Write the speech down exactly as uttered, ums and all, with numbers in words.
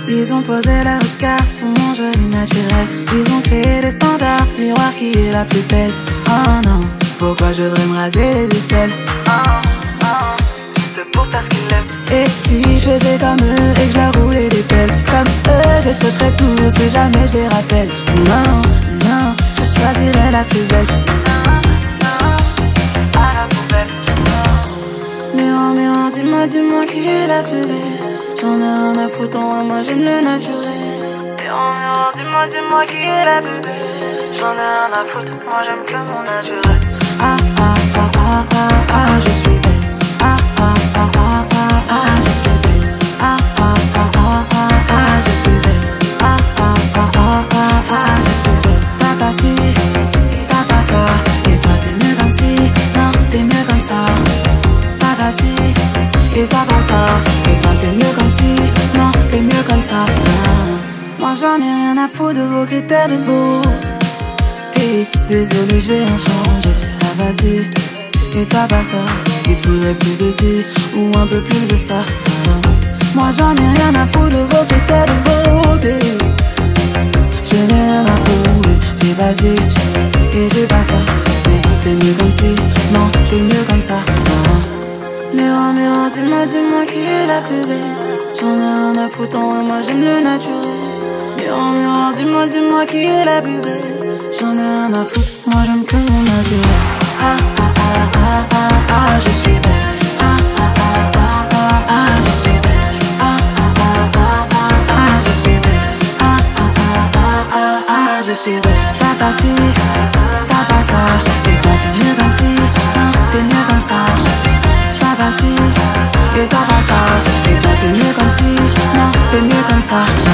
Ils ont posé leur regard sur mon joli naturel. Ils ont créé des standards, miroir qui est la plus belle. Oh non, pourquoi je devrais me raser les aisselles? Oh, oh, juste pour parce qu'ils l'aiment. Et si je faisais comme eux et que je leur roulais des pelles? Comme eux, je les sauterais tous, mais jamais je les rappelle. Non, non, je choisirais la plus belle. Non, non, à la poubelle. Miroir, miroir, dis-moi, dis-moi qui est la plus belle. J'en ai rien à foutre, moi j'aime le naturel. Miroir, miroir, dis-moi, dis-moi qui est la plus belle. J'en ai rien à foutre, moi j'aime que mon naturel. Ah ah ah ah ah ah, je suis belle. Ah ah ah ah ah ah, je suis belle. Ah ah ah ah ah ah, je suis belle. Ah ah ah ah ah ah, je suis belle. T'as pas ci, et t'as pas ça. Et toi t'es mieux comme ci, non t'es mieux comme ça. T'as pas ci, et t'as pas ça. Et toi t'es mieux comme ci, non t'es mieux comme ça. Non. Moi j'en ai rien à foutre de vos critères de beauté. Désolé, je vais en changer. T'as pas ci, et t'as pas ça. Il te faudrait plus de ci, ou un peu plus de ça. Moi j'en ai rien à foutre de vos critères de beauté. Je n'ai rien à prouver. J'ai pas ci, et j'ai pas ça. Mais t'es mieux comme ci, non t'es mieux comme ça. Miroir, miroir, dis-moi, dis-moi qui est la plus belle. J'en ai rien à foutre, moi j'aime le naturel. Miroir, miroir, dis-moi, dis-moi qui est la plus belle. J'en ai rien à foutre, moi j'aime que mon naturel. Ah ah ah ah ah ah, je suis belle. Ah ah ah ah ah ah, je suis belle. Ah ah ah ah ah ah, je suis belle. Ah ah ah ah ah ah, je suis belle. T'as pas ci, t'as pas ça. Et toi t'es mieux comme ci, non t'es mieux comme ça. T'as pas ci, et t'as pas ça. Et toi t'es mieux comme ci, non t'es mieux comme ça.